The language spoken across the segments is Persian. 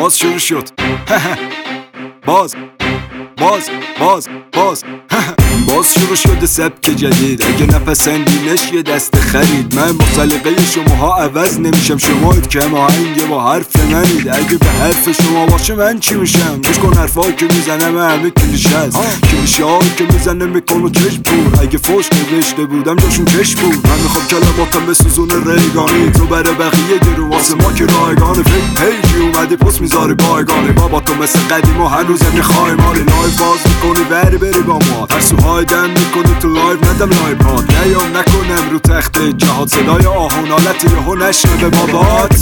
باز شروع شد باز باز شروع شده سبک جدید. اگه نپسندینش یه دست خرید. من با سلیقه شماها عوض نمیشم. شمایید که هماهنگ با حرف منید. اگه به حرف شما باشه من چی میشم؟ گوش کن حرفایی که میزنم همه کلیشه هست. کلیشه هایی که میزنم میکنو چش پور. اگه فوش نوشته بودم جاشون کش بود. من میخوام کلماتم به سوزون ریگانی. تو برای بقیه گرو واسه ما که رایگانه. فکر پیجی اومدی پست میذاری بایگانه. بابا تو مثل قدیم و هنوزم میخوای مالی. لایف باز میکنی بری با ما. ترسوهای دم میکنی تو لایف ندم لایف پاد. نیام نکنم رو تخت جهاد. صدای آهون حالتی یهو نشنوه بابات.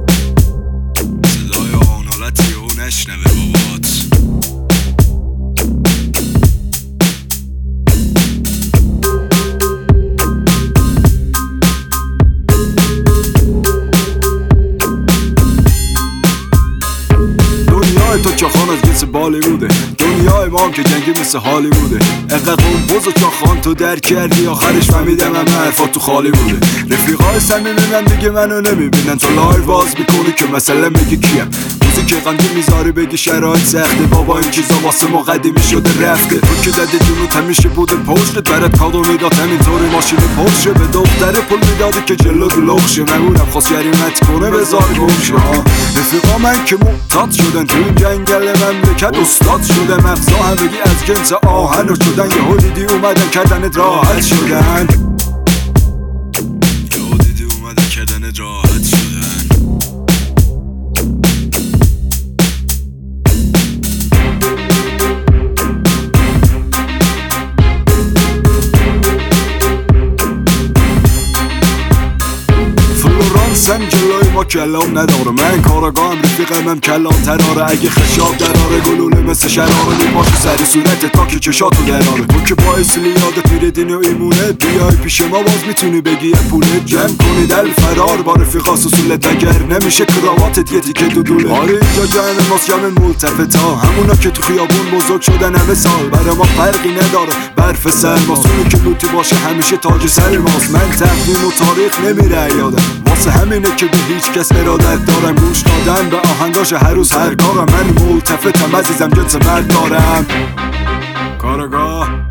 صدای آهون حالتی یهو نشنوه بابات. تو چاخان از جنس بالیووده. دنیای ما هم که جنگی مثل هالیووده. اقا قنبوز و چاخان تو در کردی. آخرش فهمیدم همه حرفات تو خالی بوده. رفیقای صمیمی من دیگه منو نمیبینن. تو لایو باز میکنی که مثلا میگی کیم. موزیک غمگین میذاری بگی شرایط سخته. بابا این چیزا واسه ما قدیمی شده رفته. تو که زدی جونوت همیشه بوده پشتت. برات کادو میداد همینطوری ماشین پرشه. به دختر پول میدادی که جلو لخشه. ممونم خواست گریمت کنه بذار گمشه. رفیقا من که معتاد شدن تو این جنگل مملکت. استاد شده مغزا همگی از جنس آهن و شدن. یهو دیدی اومدن کردنت راحت شدن. یهو دیدی اومدن کردنت راحت شدن. فلورانسم جلوی ما کلام نداره. من کاراگاهم رفیقم هم کلام تراره. اگه خشاب دراره گلوله مثل شراره. میپاشه سر صورت تا که چشاتو دراره. تو که باعث لیادت میره دین و ایمونه. بیای پیش ما باز میتونی بگی پوله. جمع کنی دل فرار با رفیقا سسولت. اگر نمیشه کراواتت یه تیکه دودوله. آره اینجا جمع ماست جمع ملتفتا. همونا که تو خیابون بزرگ شدن همه سال. برای ما فرقی نداره برف سرماست. اونی که لوتی باشه همیشه تاج سر ماست. من تقویم و تاریخ نمیره یادم. واسه همینه که به هیچ کس ارادت دارم. گوش دادن به آهنگاش هر روز هر کارم. من ملتفتم عزیزم جنس مرد دارم. کارگاه